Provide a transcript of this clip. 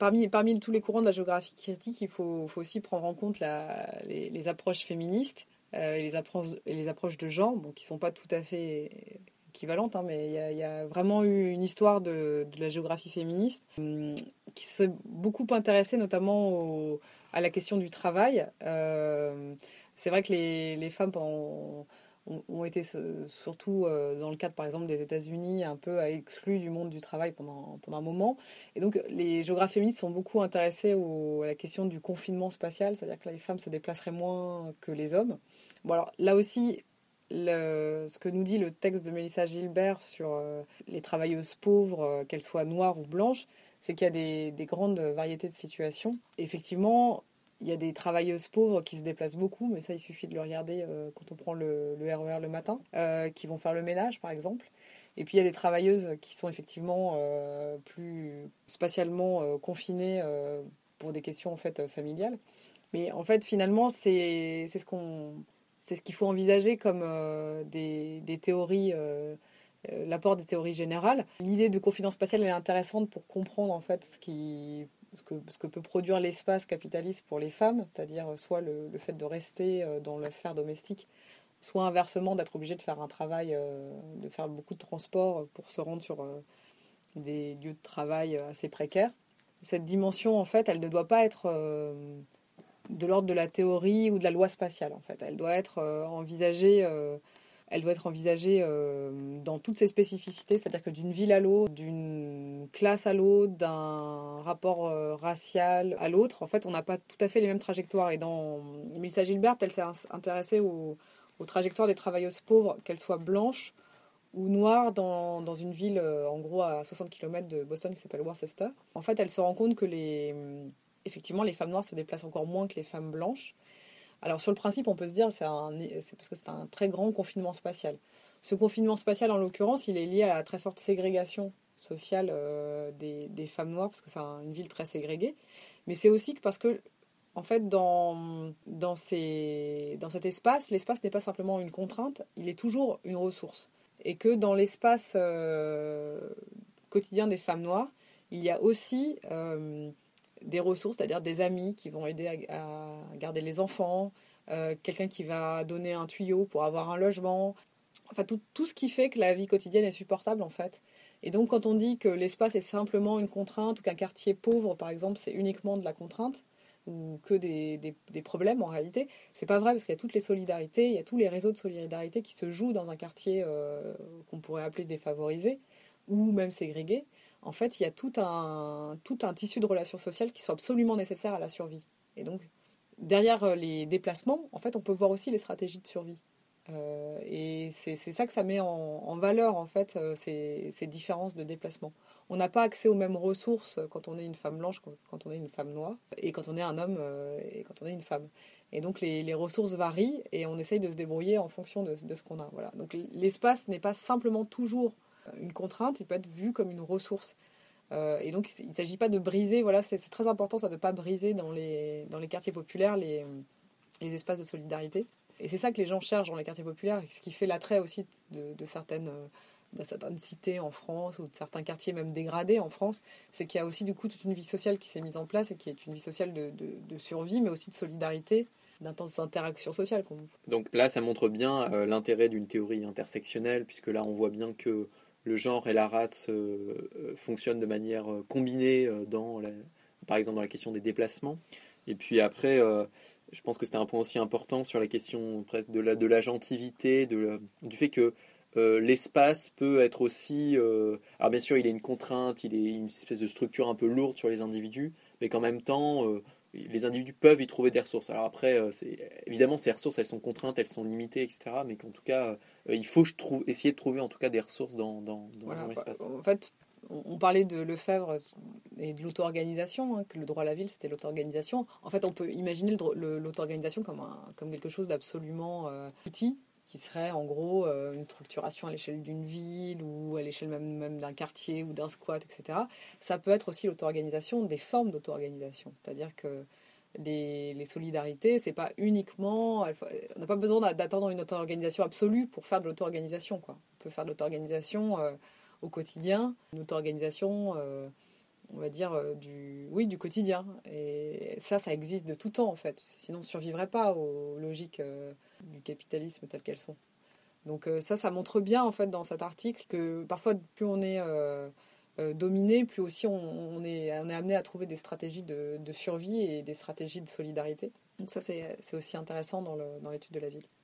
Parmi tous les courants de la géographie critique, il faut aussi prendre en compte les approches féministes et les approches de genre, bon, qui ne sont pas tout à fait équivalentes, hein, mais il y a vraiment eu une histoire de la géographie féministe qui s'est beaucoup intéressée notamment à la question du travail. C'est vrai que les femmes ont été surtout dans le cadre par exemple des États-Unis un peu exclues du monde du travail pendant un moment, et donc les géographes féministes sont beaucoup intéressés à la question du confinement spatial, c'est-à-dire que les femmes se déplaceraient moins que les hommes. Bon, alors là aussi, ce que nous dit le texte de Mélissa Gilbert sur les travailleuses pauvres, qu'elles soient noires ou blanches, c'est qu'il y a des grandes variétés de situations. Et effectivement, il y a des travailleuses pauvres qui se déplacent beaucoup, mais ça, il suffit de le regarder quand on prend le RER le matin, qui vont faire le ménage, par exemple. Et puis, il y a des travailleuses qui sont effectivement plus spatialement confinées pour des questions en fait, familiales. Mais en fait, finalement, c'est ce qu'il faut envisager comme des théories, l'apport des théories générales. L'idée de confinement spatial elle est intéressante pour comprendre en fait ce que peut produire l'espace capitaliste pour les femmes, c'est-à-dire soit le fait de rester dans la sphère domestique, soit inversement d'être obligé de faire un travail, de faire beaucoup de transport pour se rendre sur des lieux de travail assez précaires. Cette dimension, en fait, elle ne doit pas être de l'ordre de la théorie ou de la loi spatiale, en fait. Elle doit être envisagée dans toutes ses spécificités, c'est-à-dire que d'une ville à l'autre, d'une classe à l'autre, d'un rapport racial à l'autre, en fait, on n'a pas tout à fait les mêmes trajectoires. Et dans Mélissa Gilbert, elle s'est intéressée aux trajectoires des travailleuses pauvres, qu'elles soient blanches ou noires, dans une ville, en gros, à 60 km de Boston, qui s'appelle Worcester. En fait, elle se rend compte que effectivement, les femmes noires se déplacent encore moins que les femmes blanches. Alors sur le principe, on peut se dire c'est parce que c'est un très grand confinement spatial. Ce confinement spatial, en l'occurrence, il est lié à la très forte ségrégation sociale des femmes noires, parce que c'est une ville très ségrégée. Mais c'est aussi parce que, en fait, dans cet espace, l'espace n'est pas simplement une contrainte, il est toujours une ressource. Et que dans l'espace quotidien des femmes noires, il y a aussi des ressources, c'est-à-dire des amis qui vont aider à garder les enfants, quelqu'un qui va donner un tuyau pour avoir un logement, enfin tout ce qui fait que la vie quotidienne est supportable en fait. Et donc quand on dit que l'espace est simplement une contrainte ou qu'un quartier pauvre par exemple c'est uniquement de la contrainte ou que des problèmes en réalité, c'est pas vrai parce qu'il y a toutes les solidarités, il y a tous les réseaux de solidarité qui se jouent dans un quartier qu'on pourrait appeler défavorisé ou même ségrégé. En fait, il y a tout un tissu de relations sociales qui sont absolument nécessaires à la survie. Et donc, derrière les déplacements, en fait, on peut voir aussi les stratégies de survie. Et c'est ça que ça met en valeur, en fait, ces différences de déplacement. On n'a pas accès aux mêmes ressources quand on est une femme blanche, quand on est une femme noire, et quand on est un homme et quand on est une femme. Et donc, les ressources varient et on essaye de se débrouiller en fonction de ce qu'on a. Voilà. Donc, l'espace n'est pas simplement toujours une contrainte, il peut être vu comme une ressource. Et donc, il ne s'agit pas de briser, voilà, c'est très important ça, de ne pas briser dans les quartiers populaires les espaces de solidarité. Et c'est ça que les gens cherchent dans les quartiers populaires, ce qui fait l'attrait aussi de certaines cités en France ou de certains quartiers même dégradés en France, c'est qu'il y a aussi du coup toute une vie sociale qui s'est mise en place et qui est une vie sociale de survie, mais aussi de solidarité, d'intenses interactions sociales. Donc là, ça montre bien l'intérêt d'une théorie intersectionnelle, puisque là, on voit bien que le genre et la race fonctionnent de manière combinée par exemple dans la question des déplacements. Et puis après, je pense que c'était un point aussi important sur la question presque de l'agentivité, du fait que l'espace peut être aussi... alors bien sûr, il est une contrainte, il est une espèce de structure un peu lourde sur les individus, mais qu'en même temps, les individus peuvent y trouver des ressources. Alors après, évidemment, ces ressources, elles sont contraintes, elles sont limitées, etc. Mais qu'en tout cas, il faut essayer de trouver en tout cas des ressources dans voilà, l'espace. En fait, on parlait de Lefebvre et de l'auto-organisation, hein, que le droit à la ville, c'était l'auto-organisation. En fait, on peut imaginer l'auto-organisation comme quelque chose d'absolument outil, qui serait en gros une structuration à l'échelle d'une ville ou à l'échelle même d'un quartier ou d'un squat, etc. Ça peut être aussi l'auto-organisation, des formes d'auto-organisation. C'est-à-dire que les solidarités, c'est pas uniquement... On n'a pas besoin d'attendre une auto-organisation absolue pour faire de l'auto-organisation, quoi. On peut faire de l'auto-organisation au quotidien, une auto-organisation on va dire, du quotidien. Et ça existe de tout temps, en fait. Sinon, on ne survivrait pas aux logiques du capitalisme telles qu'elles sont. Donc ça montre bien, en fait, dans cet article, que parfois, plus on est dominé, plus aussi on est amené à trouver des stratégies de survie et des stratégies de solidarité. Donc ça, c'est aussi intéressant dans l'étude de la ville.